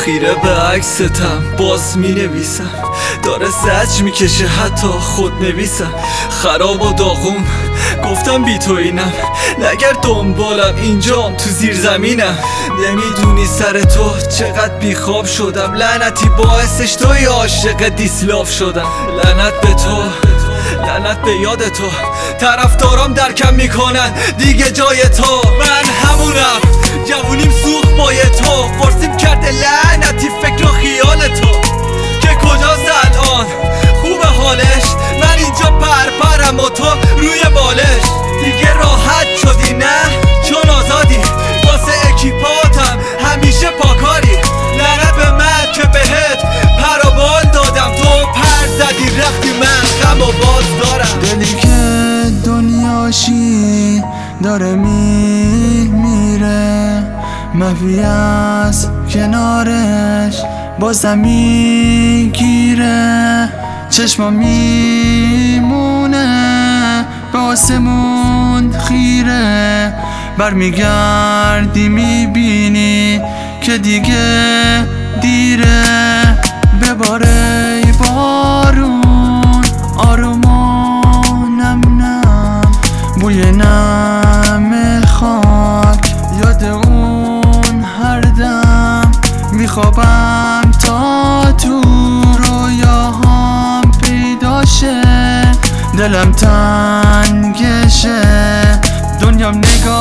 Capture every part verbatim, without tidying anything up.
خیره به عکستم باز می نویسم، داره زجر میکشه حتی خود نویسم. خراب و داغون گفتم بی تو اینم، نگر دنبالم اینجام تو زیر زمینم. نمیدونی سر تو چقدر بیخواب شدم، لعنتی باعثش توی عاشق دیسلاف شدم. لعنت به تو، لعنت به یاد تو، طرفدارام درکم میکنن دیگه جای تو. من همونم جوونیم سوخت بای تو، فرسیم کرده لعنتی فکر و خیال تو که کجاست الان خوب حالش. من اینجا پرپرم و تو روی بالش. دیگه راحت شدی نه چون آزادی، واسه اکیپاتم همیشه پاکاری. لعنت به من که بهت پر و بال دادم، تو پر زدی رفتی من غم و باز دارم. دلی که دنیاشی داره می میره، محوی از کنارش بازم میگیره. چشما میمونه به آسمون خیره، برمیگردی میبینی که دیگه دیره. بباره بارون آروم و نم نم، بوی نم خاک یاد اون هر دم. میخوابم تا تو رویاهام پیدا شه، دلم تنگشه دنیام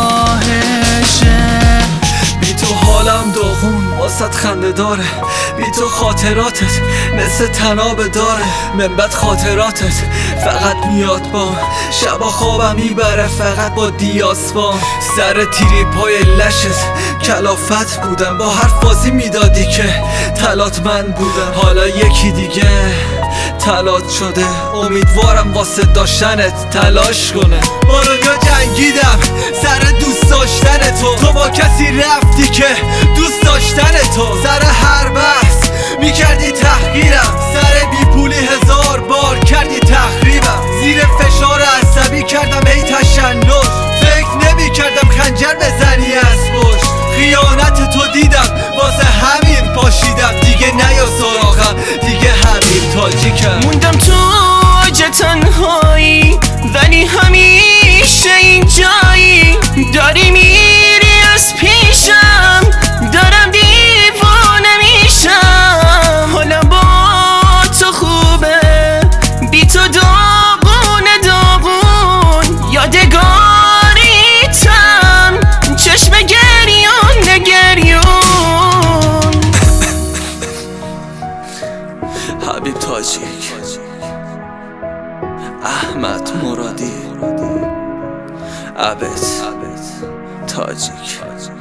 نگاهشه. بی تو حالم داغون واسط خنده داره، بی تو خاطراتت مثل تنابه داره. من بد خاطراتت فقط میاد با شبا خوابم میبره فقط با دیاسپام. سر تیری پای لشت کلافت بودم، با هر فازی میدادی که تلات من بودم. حالا یکی دیگه تلات شده، امیدوارم واسه داشتنت تلاش کنه. بارو جا جنگیدم سر دوست داشتن تو، تو با کسی رفتی که دوست داشتن تو. سر هر بحث میکردی تحقیرم، سر بی پولی هزار بار کردی تخریبم. زیر فشار عصبی کردم ای تشنج، فکر نمی کردم خنجر بزنی از پشت. خیانت تو دیدم واسه همین پاشیدم، دیگه نیا سراغم دیگه همین تاجیکم. موندم تو اوج تنهایی ولی همیشه اینجایی، داری میری از پیشم دارم دیوانه میشم. حالم با تو خوبه بی تو داغون داغون، یادگاریتم چشم گریون نگریون. حبیب تاجیک، احمد مرادی، عبد تاجیک.